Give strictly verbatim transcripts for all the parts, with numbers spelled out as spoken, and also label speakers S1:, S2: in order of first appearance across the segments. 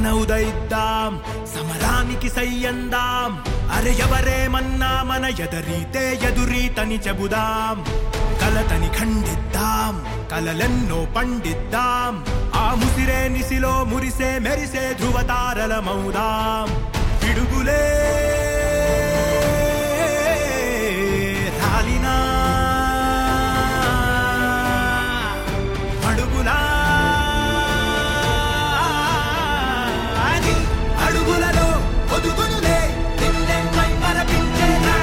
S1: మన ఉదయిద్దాం సమరానికి సయ్యందాం అరే ఎవరేమన్నా మన ఎదరీతే ఎదురీతని చెబుదాం కలతని ఖండిద్దాం కలలెన్నో పండిద్దాం ఆ ముసిరే నిసిలో మురిసే మెరిసే ధృవతారలమౌదాం పిడుగులే రాలినా అడుగులా అడుగులలో ఒదుగునులే నిన్నెమ్మై మరపించేలా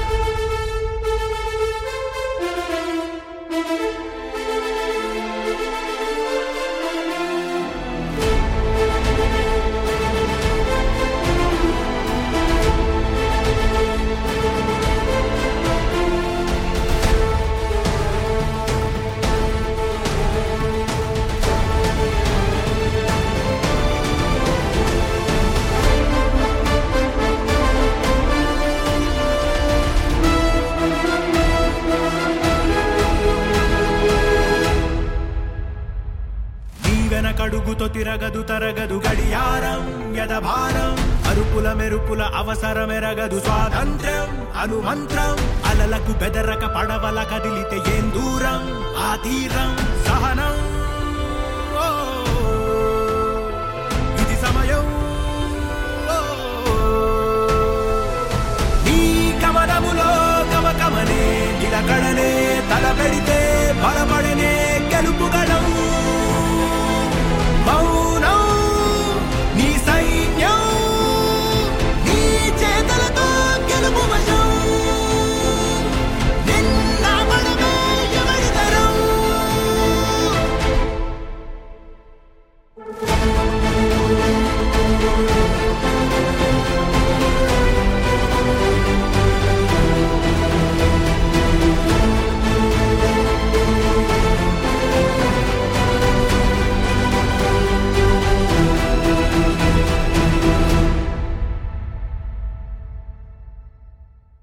S1: కడుగుతో తిరగదు తరగదు గడియారం యదభారం అరుపుల మెరుపుల అవసరమెరగదు స్వాతంత్ర్యం అనుమంత్రం అలలకు బెదరక పడవల కదిలితే ఏం దూరం ఆ తీరం సహనం ఇది సమయం నీ కమనములో కమకమనే నిలకడలే తల పెడితే